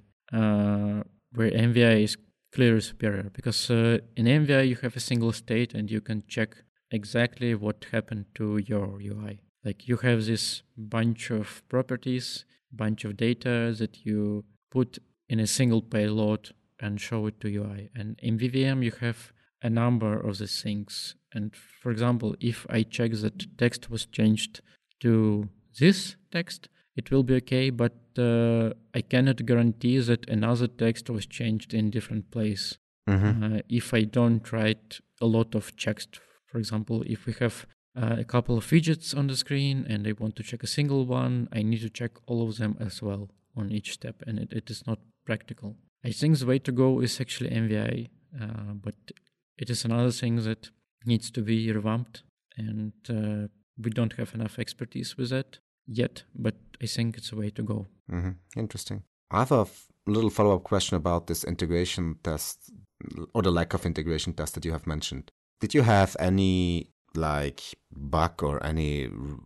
where MVI is clearly superior because in MVI you have a single state and you can check exactly what happened to your UI. Like you have this bunch of properties, bunch of data that you put in a single payload and show it to UI. And in MVVM, you have a number of these things. And for example, if I check that text was changed to this text, it will be okay, but I cannot guarantee that another text was changed in different place. If I don't write a lot of checks, for example, if we have a couple of widgets on the screen and I want to check a single one, I need to check all of them as well on each step, and it is not practical. I think the way to go is actually MVI, but it is another thing that needs to be revamped, and we don't have enough expertise with that yet, but I think it's a way to go. Interesting. I have a little follow-up question about this integration test, or the lack of integration test that you have mentioned. Did you have any bug or any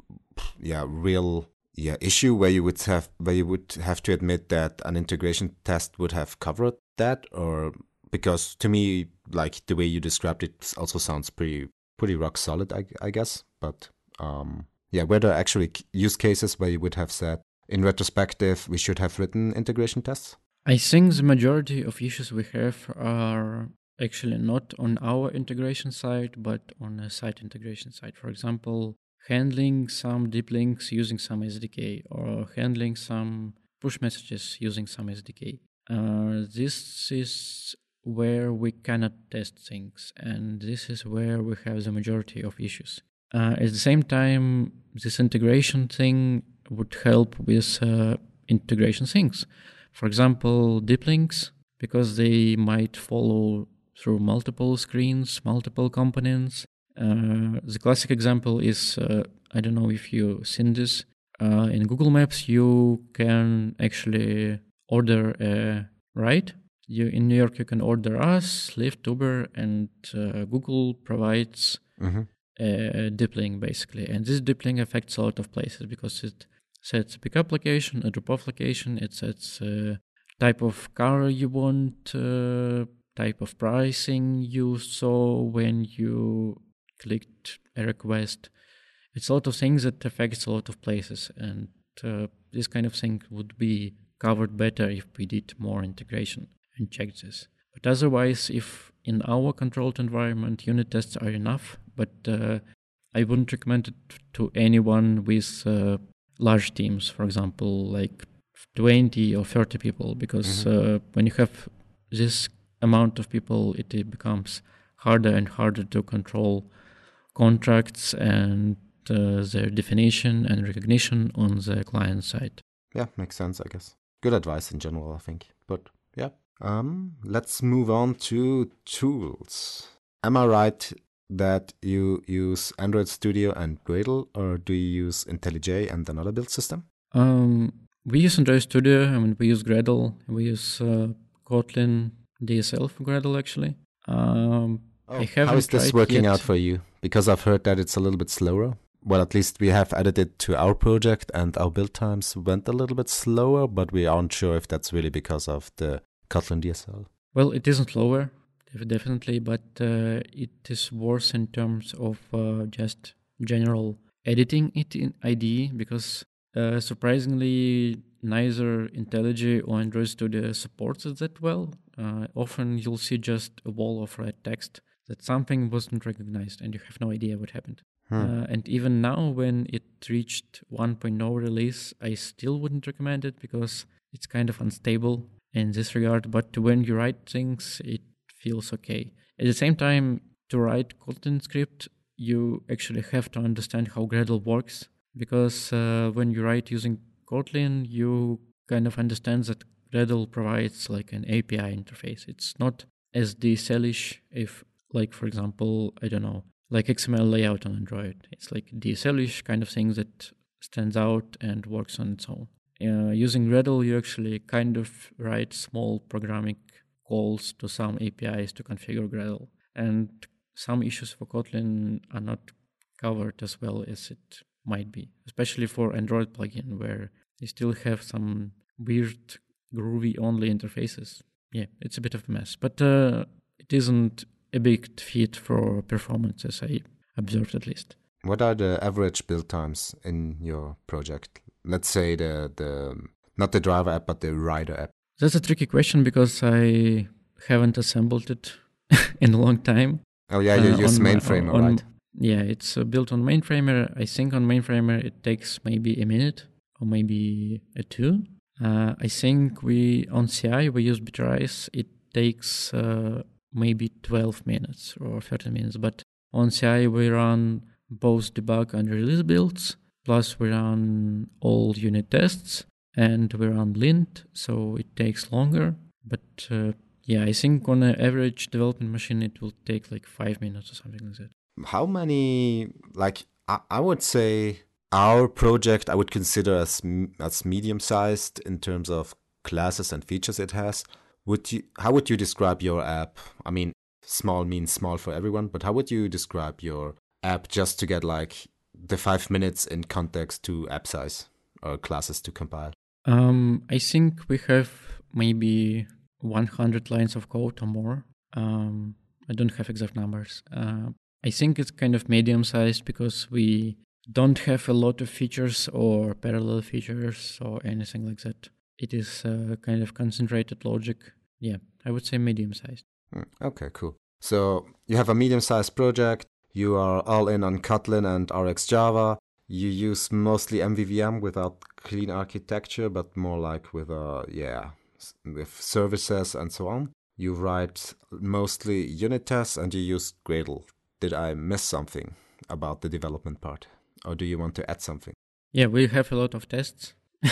real issue where you would have to admit that an integration test would have covered that? Or because to me, the way you described it also sounds pretty rock solid, I guess. But were there actually use cases where you would have said, in retrospective, we should have written integration tests? I think the majority of issues we have are actually not on our integration side, but on a site integration side. For example, handling some deep links using some SDK, or handling some push messages using some SDK. This is where we cannot test things, and this is where we have the majority of issues. At the same time, this integration thing would help with integration things. For example, deep links, because they might follow through multiple screens, multiple components. The classic example is, I don't know if you've seen this, in Google Maps you can actually order a ride. In New York you can order us, Lyft, Uber, and Google provides a deep link basically. And this deep link affects a lot of places because it sets a pickup location, a drop-off location, it sets type of car you want, type of pricing you saw when you clicked a request. It's a lot of things that affects a lot of places, and this kind of thing would be covered better if we did more integration and checked this. But otherwise, if in our controlled environment unit tests are enough, but I wouldn't recommend it to anyone with large teams, for example, like 20 or 30 people, because when you have this amount of people, it becomes harder and harder to control contracts and their definition and recognition on the client side. Yeah, makes sense, I guess. Good advice in general, I think. But yeah. Let's move on to tools. Am I right that you use Android Studio and Gradle, or do you use IntelliJ and another build system? We use Android Studio, we use Gradle, we use Kotlin DSL for Gradle actually. I haven't How is this tried working yet. out for you? Because I've heard that it's a little bit slower well, at least we have added it to our project, and our build times went a little bit slower, but we aren't sure if that's really because of the Kotlin DSL. Well, it isn't slower, definitely, but it is worse in terms of just general editing it in IDE, because surprisingly, neither IntelliJ or Android Studio supports it that well. Often you'll see just a wall of red text that something wasn't recognized and you have no idea what happened. And even now, when it reached 1.0 release, I still wouldn't recommend it because it's kind of unstable in this regard. But when you write things, it feels okay. At the same time, to write Kotlin script, you actually have to understand how Gradle works, because when you write using Kotlin, you kind of understand that Gradle provides like an API interface. It's not as DSL-ish if, like, for example, I don't know, like XML layout on Android. It's like DSL-ish kind of thing that stands out and works on its own. Using Gradle, you actually kind of write small programming calls to some APIs to configure Gradle. And some issues for Kotlin are not covered as well as it might be, especially for Android plugin, where they still have some weird Groovy only interfaces. Yeah, it's a bit of a mess, but it isn't a big fit for performance, as I observed at least. What are the average build times in your project? Let's say the not the driver app, but the rider app. That's a tricky question because I haven't assembled it in a long time. Oh yeah, you use Mainframer, right? Yeah, it's built on Mainframer. I think on Mainframer it takes maybe a minute or maybe a 2. I think on CI we use Bitrise. It takes maybe 12 minutes or 13 minutes. But on CI we run both debug and release builds, plus we run all unit tests, and we run lint, so it takes longer. But yeah, I think on an average development machine it will take like 5 minutes or something like that. How many, like, I would say our project I would consider as medium-sized in terms of classes and features it has. How would you describe your app? I mean, small means small for everyone, but how would you describe your app just to get like the 5 minutes in context to app size or classes to compile? I think we have maybe 100 lines of code or more. I don't have exact numbers. I think it's kind of medium-sized because we don't have a lot of features or parallel features or anything like that. It is kind of concentrated logic. Yeah, I would say medium-sized. Okay, cool. So you have a medium-sized project. You are all in on Kotlin and RxJava. You use mostly MVVM without clean architecture, but more like with services and so on. You write mostly unit tests and you use Gradle. Did I miss something about the development part? Or do you want to add something? Yeah, we have a lot of tests.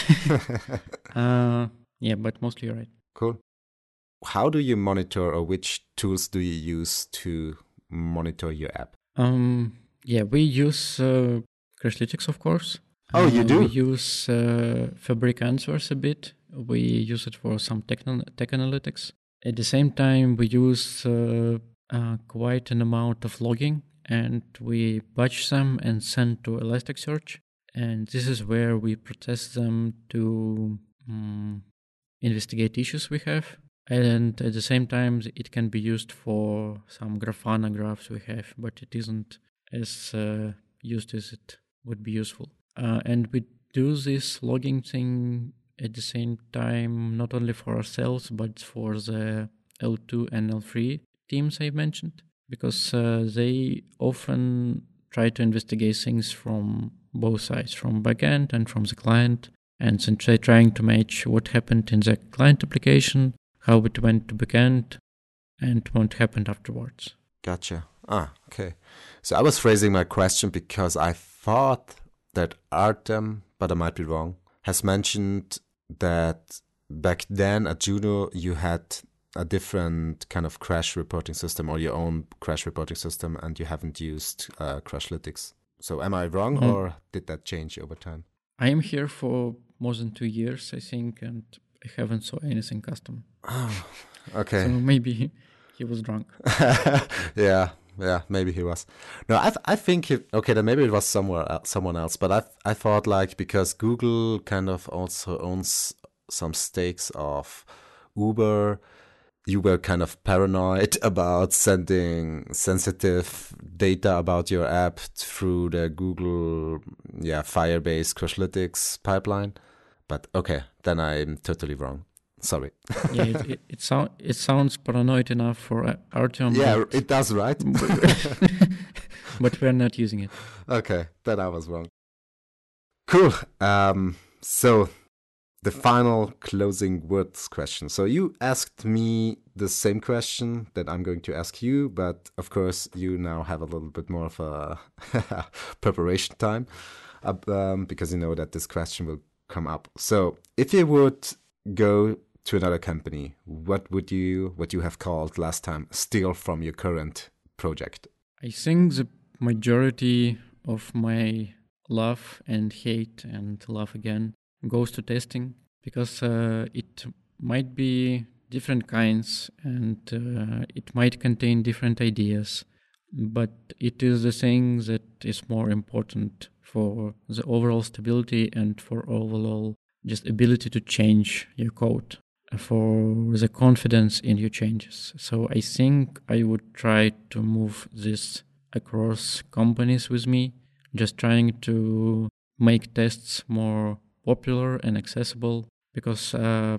Yeah, but mostly you're right. Cool. How do you monitor, or which tools do you use to monitor your app? Yeah, we use Crashlytics, of course. Oh, you do? We use Fabric Answers a bit. We use it for some tech analytics. At the same time, we use quite an amount of logging, and we batch them and send to Elasticsearch. And this is where we process them to investigate issues we have. And at the same time, it can be used for some Grafana graphs we have, but it isn't as used as it would be useful. And we do this logging thing at the same time, not only for ourselves, but for the L2 and L3 teams I mentioned, because they often try to investigate things from both sides, from backend and from the client, and then trying to match what happened in the client application, how it went to backend, and what happened afterwards. Gotcha. Okay. So I was phrasing my question because I thought that Artem, but I might be wrong, has mentioned that back then at Juno you had a different kind of crash reporting system or your own crash reporting system, and you haven't used Crashlytics. So am I wrong, or did that change over time? I am here for more than 2 years, I think, and I haven't saw anything custom. Oh, okay. So maybe he was drunk. Yeah, Yeah, maybe he was. No, I think okay, then maybe it was someone else. But I thought like because Google kind of also owns some stakes of Uber, you were kind of paranoid about sending sensitive data about your app through the Google, Firebase Crashlytics pipeline. But okay, then I'm totally wrong. Sorry. Yeah, it sounds paranoid enough for Artyom. Yeah, it does, right? But we're not using it. Okay, then I was wrong. Cool. So the final closing words question. So you asked me the same question that I'm going to ask you, but of course you now have a little bit more of a preparation time because you know that this question will come up. So if you would go to another company, what you have called last time steal from your current project? I think the majority of my love and hate and love again goes to testing, because it might be different kinds and it might contain different ideas, but it is the thing that is more important for the overall stability and for overall just ability to change your code, for the confidence in your changes. So I think I would try to move this across companies with me, just trying to make tests more popular and accessible, because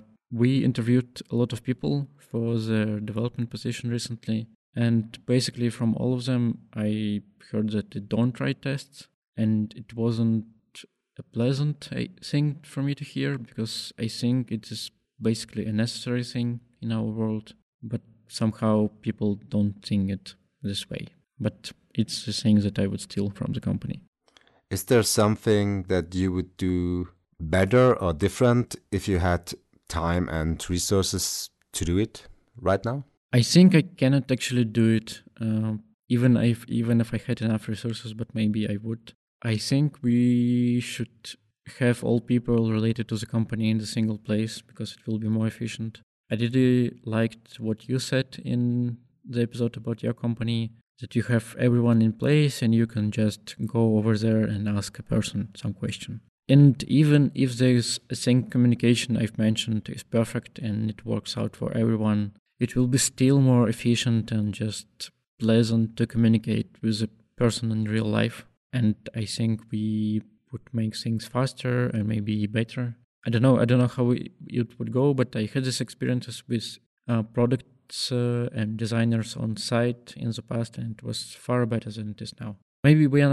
we interviewed a lot of people for the development position recently, and basically from all of them I heard that they don't write tests, and it wasn't a pleasant thing for me to hear, because I think it is basically a necessary thing in our world, but somehow people don't think it this way. But it's the thing that I would steal from the company. Is there something that you would do better or different if you had time and resources to do it right now? I think I cannot actually do it, even if I had enough resources, but maybe I would. I think we should have all people related to the company in the single place, because it will be more efficient. I really liked what you said in the episode about your company, that you have everyone in place and you can just go over there and ask a person some question. And even if there's a sync communication I've mentioned is perfect and it works out for everyone, it will be still more efficient and just pleasant to communicate with a person in real life. And I think we would make things faster and maybe better. I don't know how it would go, but I had these experiences with products and designers on site in the past, and it was far better than it is now. Maybe we are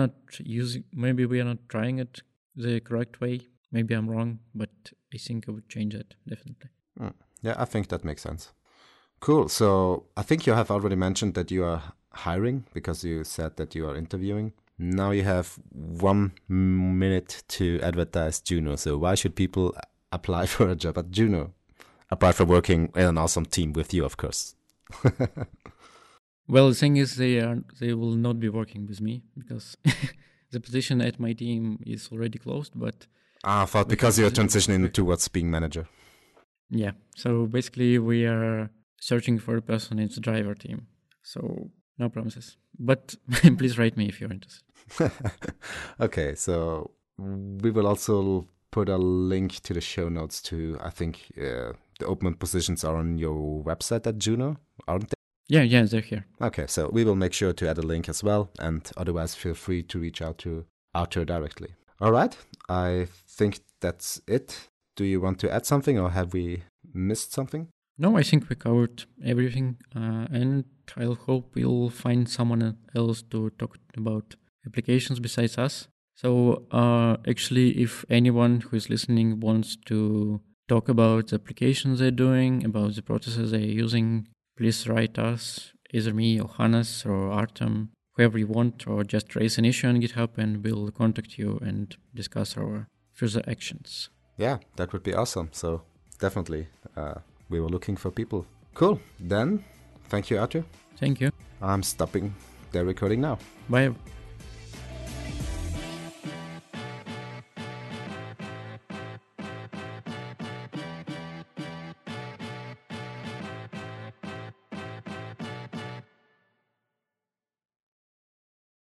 not trying it the correct way. Maybe I'm wrong, but I think I would change it definitely. Yeah, I think that makes sense. Cool. So I think you have already mentioned that you are hiring because you said that you are interviewing. Now you have 1 minute to advertise Juno. So why should people apply for a job at Juno? Apart from working in an awesome team with you, of course. Well, the thing is, they will not be working with me, because the position at my team is already closed. But I thought because you're transitioning towards being manager. Yeah. So basically, we are searching for a person in the driver team. So no promises. But please write me if you're interested. Okay, so we will also put a link to the show notes to, I think the open positions are on your website at Juno, aren't they? Yeah, they're here. Okay, so we will make sure to add a link as well, and otherwise feel free to reach out to Arthur directly. All right, I think that's it. Do you want to add something, or have we missed something? No, I think we covered everything, and I'll hope we'll find someone else to talk about applications besides us. So actually, if anyone who is listening wants to talk about the applications they're doing, about the processes they're using, please write us, either me or Hannes or Artem, whoever you want, or just raise an issue on GitHub and we'll contact you and discuss our further actions. Yeah, that would be awesome. So definitely, we were looking for people. Cool. Then, thank you, Arthur. Thank you. I'm stopping the recording now. Bye.